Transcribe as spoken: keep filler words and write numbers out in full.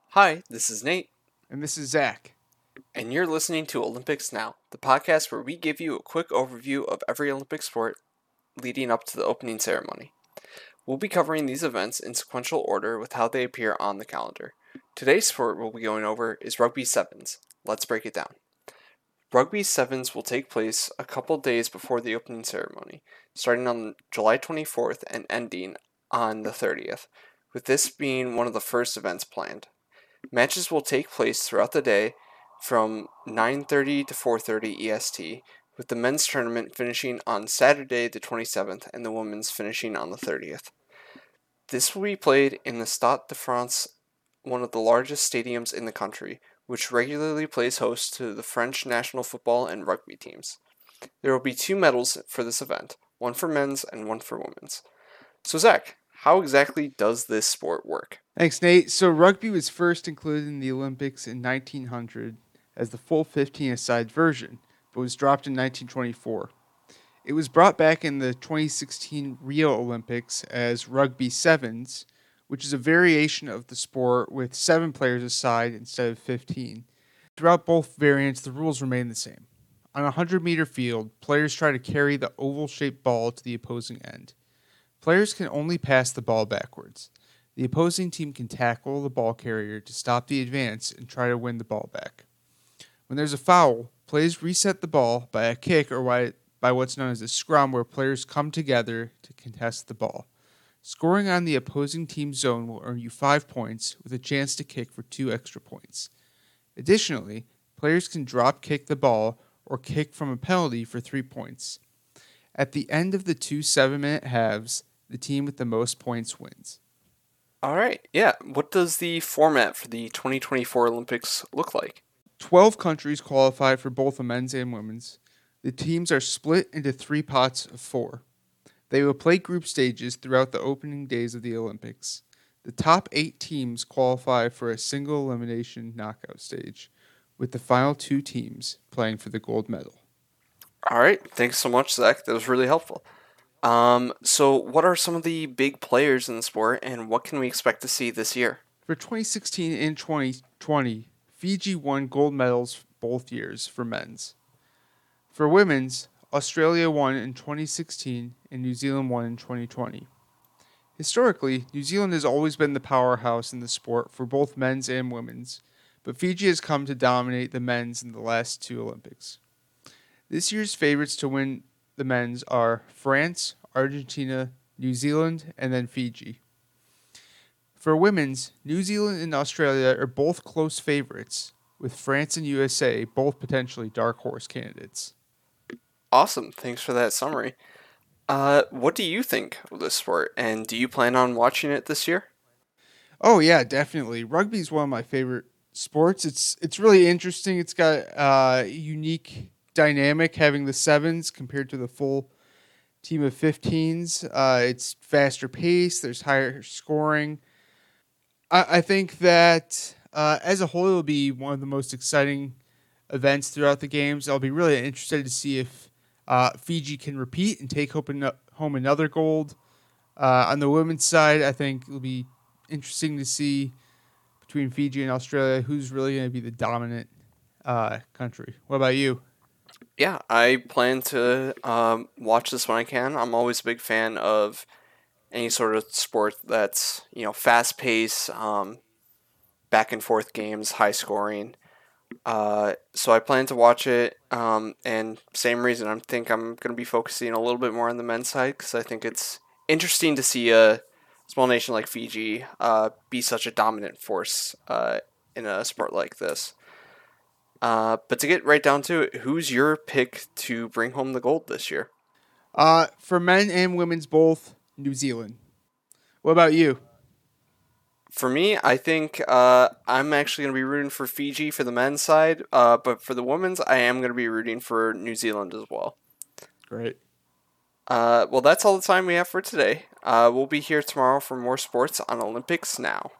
Hi, this is Nate, And this is Zach. and you're listening to Olympics Now, the podcast where we give you a quick overview of every Olympic sport leading up to the opening ceremony. We'll be covering these events in sequential order with how they appear on the calendar. Today's sport we'll be going over is Rugby Sevens. Let's break it down. Rugby Sevens will take place a couple days before the opening ceremony, starting on July twenty-fourth and ending on the thirtieth, with this being one of the first events planned. Matches will take place throughout the day from nine thirty to four thirty E S T, with the men's tournament finishing on Saturday the twenty-seventh and the women's finishing on the thirtieth. This will be played in the Stade de France, one of the largest stadiums in the country, which regularly plays host to the French national football and rugby teams. There will be two medals for this event, one for men's and one for women's. So Zach, how exactly does this sport work? Thanks, Nate. So, rugby was first included in the Olympics in nineteen hundred as the full fifteen-a-side version, but was dropped in nineteen twenty-four. It was brought back in the twenty sixteen Rio Olympics as Rugby Sevens, which is a variation of the sport with seven players a side instead of fifteen. Throughout both variants, the rules remain the same. On a one hundred meter field, players try to carry the oval shaped ball to the opposing end. Players can only pass the ball backwards. The opposing team can tackle the ball carrier to stop the advance and try to win the ball back. When there's a foul, players reset the ball by a kick or by what's known as a scrum, where players come together to contest the ball. Scoring on the opposing team's zone will earn you five points with a chance to kick for two extra points. Additionally, players can drop kick the ball or kick from a penalty for three points. At the end of the two seven-minute halves, the team with the most points wins. All right, yeah. What does the format for the twenty twenty-four Olympics look like? Twelve countries qualify for both the men's and women's. The teams are split into three pots of four. They will play group stages throughout the opening days of the Olympics. The top eight teams qualify for a single elimination knockout stage, with the final two teams playing for the gold medal. All right, thanks so much, Zach. That was really helpful. Um, so what are some of the big players in the sport, and what can we expect to see this year? For twenty sixteen and twenty twenty, Fiji won gold medals both years for men's. For women's, Australia won in twenty sixteen and New Zealand won in twenty twenty. Historically, New Zealand has always been the powerhouse in the sport for both men's and women's, but Fiji has come to dominate the men's in the last two Olympics. This year's favorites to win the men's are France, Argentina, New Zealand, and then Fiji. For women's, New Zealand and Australia are both close favorites, with France and U S A both potentially dark horse candidates. Awesome, thanks for that summary. Uh, what do you think of this sport, and do you plan on watching it this year? Oh yeah, definitely. Rugby is one of my favorite sports. It's it's really interesting. It's got a uh, unique dynamic having the sevens compared to the full team of fifteens. Uh, it's faster paced. There's higher scoring. I, I think that uh, as a whole, it'll be one of the most exciting events throughout the games. I'll be really interested to see if uh, Fiji can repeat and take home, home another gold. Uh, on the women's side, I think it'll be interesting to see between Fiji and Australia who's really going to be the dominant uh, country. What about you? Yeah, I plan to um, watch this when I can. I'm always a big fan of any sort of sport that's, you know, fast paced, um, back and forth games, high scoring. Uh, so I plan to watch it, um, and same reason. I think I'm going to be focusing a little bit more on the men's side because I think it's interesting to see a small nation like Fiji uh, be such a dominant force uh, in a sport like this. Uh, but to get right down to it, who's your pick to bring home the gold this year? Uh, for men and women's both, New Zealand. What about you? For me, I think uh, I'm actually going to be rooting for Fiji for the men's side, uh, but for the women's, I am going to be rooting for New Zealand as well. Great. Uh, well, that's all the time we have for today. Uh, we'll be here tomorrow for more sports on Olympics Now.